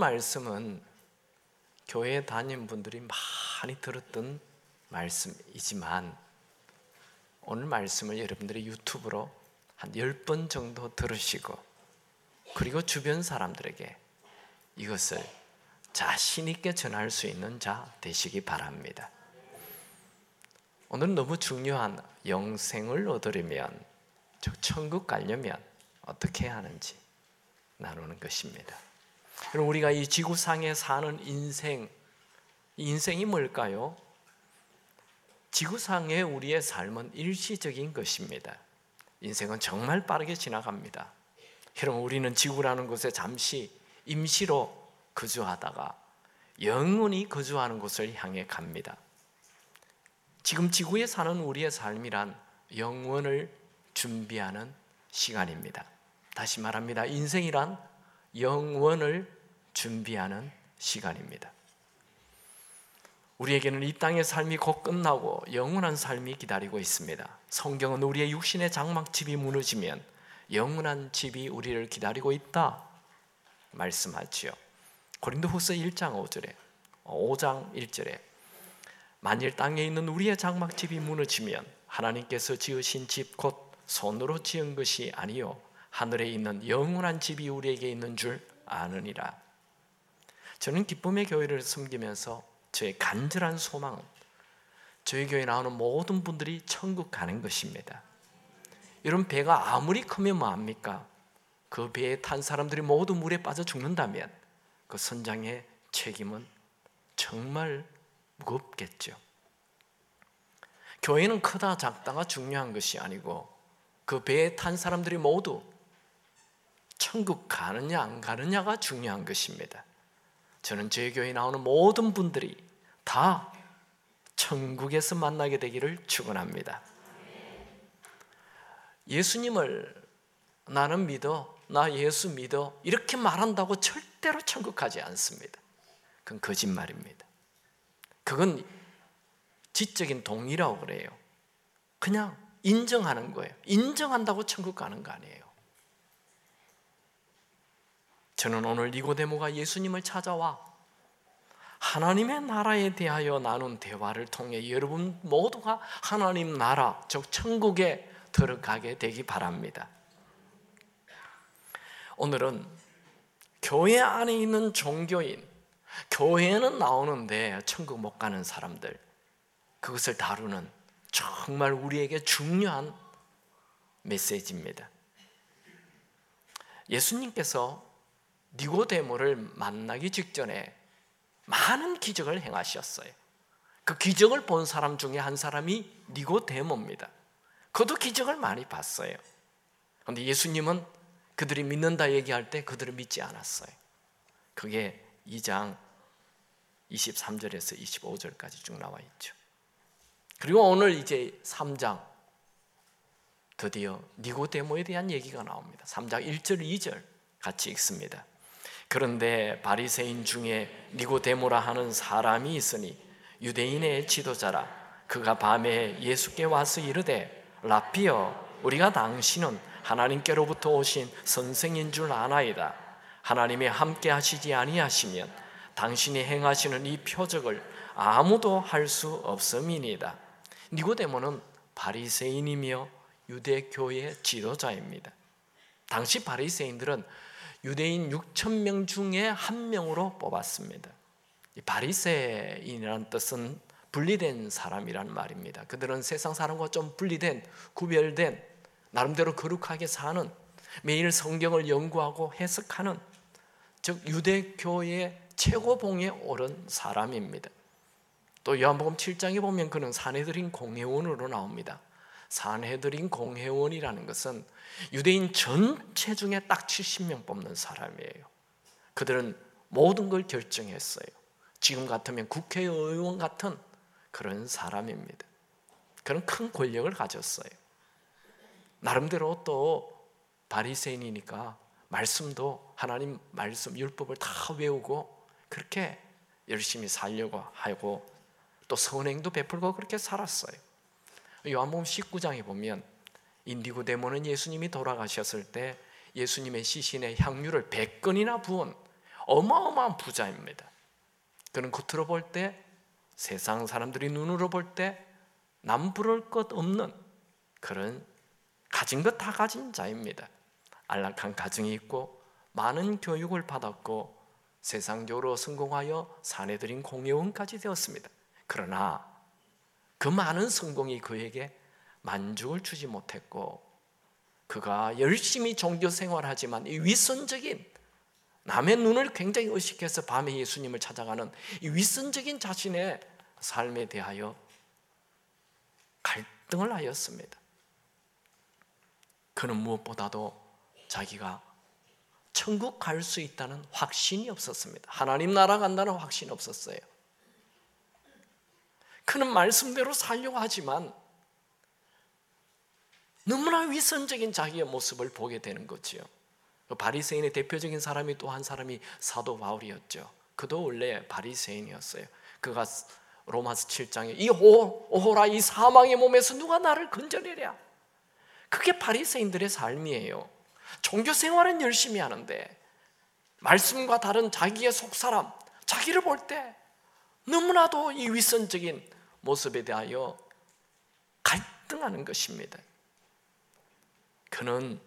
말씀은 교회에 다니는 분들이 많이 들었던 말씀이지만 오늘 말씀을 여러분들이 유튜브로 한 10번 정도 들으시고 그리고 주변 사람들에게 이것을 자신 있게 전할 수 있는 자 되시기 바랍니다. 오늘은 너무 중요한 영생을 얻으려면, 즉 천국 가려면 어떻게 해야 하는지 나누는 것입니다. 그럼 우리가 이 지구상에 사는 인생이 뭘까요? 지구상의 우리의 삶은 일시적인 것입니다. 인생은 정말 빠르게 지나갑니다. 여러분, 우리는 지구라는 곳에 잠시 임시로 거주하다가 영원히 거주하는 곳을 향해 갑니다. 지금 지구에 사는 우리의 삶이란 영원을 준비하는 시간입니다. 다시 말합니다. 인생이란 영원을 준비하는 시간입니다. 우리에게는 이 땅의 삶이 곧 끝나고 영원한 삶이 기다리고 있습니다. 성경은 우리의 육신의 장막집이 무너지면 영원한 집이 우리를 기다리고 있다 말씀하지요. 고린도후서 1장 5장 1절에 만일 땅에 있는 우리의 장막집이 무너지면 하나님께서 지으신 집 곧 손으로 지은 것이 아니요 하늘에 있는 영원한 집이 우리에게 있는 줄 아느니라. 저는 기쁨의 교회를 섬기면서 저의 간절한 소망은 저희 교회에 나오는 모든 분들이 천국 가는 것입니다. 이런 배가 아무리 크면 뭐합니까? 그 배에 탄 사람들이 모두 물에 빠져 죽는다면 그 선장의 책임은 정말 무겁겠죠. 교회는 크다 작다가 중요한 것이 아니고 그 배에 탄 사람들이 모두 천국 가느냐 안 가느냐가 중요한 것입니다. 저는 저희 교회에 나오는 모든 분들이 다 천국에서 만나게 되기를 축원합니다. 예수님을 나는 믿어, 나 예수 믿어 이렇게 말한다고 절대로 천국 가지 않습니다. 그건 거짓말입니다. 그건 지적인 동의라고 그래요. 그냥 인정하는 거예요. 인정한다고 천국 가는 거 아니에요. 저는 오늘 니고데모가 예수님을 찾아와 하나님의 나라에 대하여 나눈 대화를 통해 여러분 모두가 하나님 나라, 즉 천국에 들어가게 되기 바랍니다. 오늘은 교회 안에 있는 종교인, 교회는 나오는데 천국 못 가는 사람들, 그것을 다루는 정말 우리에게 중요한 메시지입니다. 예수님께서 니고데모를 만나기 직전에 많은 기적을 행하셨어요. 그 기적을 본 사람 중에 한 사람이 니고데모입니다. 그도 기적을 많이 봤어요. 그런데 예수님은 그들이 믿는다 얘기할 때 그들을 믿지 않았어요. 그게 2장 23절에서 25절까지 쭉 나와 있죠. 그리고 오늘 이제 3장 드디어 니고데모에 대한 얘기가 나옵니다. 3장 1절 2절 같이 읽습니다. 그런데 바리새인 중에 니고데모라 하는 사람이 있으니 유대인의 지도자라. 그가 밤에 예수께 와서 이르되 라피여, 우리가 당신은 하나님께로부터 오신 선생인 줄 아나이다. 하나님이 함께 하시지 아니하시면 당신이 행하시는 이 표적을 아무도 할 수 없음이니이다. 니고데모는 바리새인이며 유대교의 지도자입니다. 당시 바리새인들은 유대인 6,000명 중에 한 명으로 뽑았습니다. 바리새인이라는 뜻은 분리된 사람이란 말입니다. 그들은 세상 사람과 좀 분리된, 구별된, 나름대로 거룩하게 사는, 매일 성경을 연구하고 해석하는, 즉 유대교의 최고봉에 오른 사람입니다. 또 요한복음 7장에 보면 그는 산헤드린 공회원으로 나옵니다. 산헤드린 공회원이라는 것은 유대인 전체 중에 딱 70명 뽑는 사람이에요. 그들은 모든 걸 결정했어요. 지금 같으면 국회의원 같은 그런 사람입니다. 그런 큰 권력을 가졌어요. 나름대로 또 바리새인이니까 말씀도 하나님 말씀 율법을 다 외우고 그렇게 열심히 살려고 하고 또 선행도 베풀고 그렇게 살았어요. 요한복음 19장에 보면 이 니고데모는 예수님이 돌아가셨을 때 예수님의 시신에 향유를 100건이나 부은 어마어마한 부자입니다. 그는 겉으로 볼 때, 세상 사람들이 눈으로 볼 때 남부를 것 없는 그런 가진 것 다 가진 자입니다. 안락한 가정이 있고 많은 교육을 받았고 세상적으로 성공하여 사내들인 공회원까지 되었습니다. 그러나 그 많은 성공이 그에게 만족을 주지 못했고, 그가 열심히 종교 생활하지만 이 위선적인, 남의 눈을 굉장히 의식해서 밤에 예수님을 찾아가는 이 위선적인 자신의 삶에 대하여 갈등을 하였습니다. 그는 무엇보다도 자기가 천국 갈 수 있다는 확신이 없었습니다. 하나님 나라 간다는 확신이 없었어요. 그는 말씀대로 살려고 하지만 너무나 위선적인 자기의 모습을 보게 되는 거지요. 바리새인의 대표적인 사람이 또 한 사람이 사도 바울이었죠. 그도 원래 바리새인이었어요. 그가 로마서 7장에 이 오호라 이 사망의 몸에서 누가 나를 건져내랴. 그게 바리새인들의 삶이에요. 종교 생활은 열심히 하는데 말씀과 다른 자기의 속사람, 자기를 볼 때 너무나도 이 위선적인 모습에 대하여 갈등하는 것입니다. 그는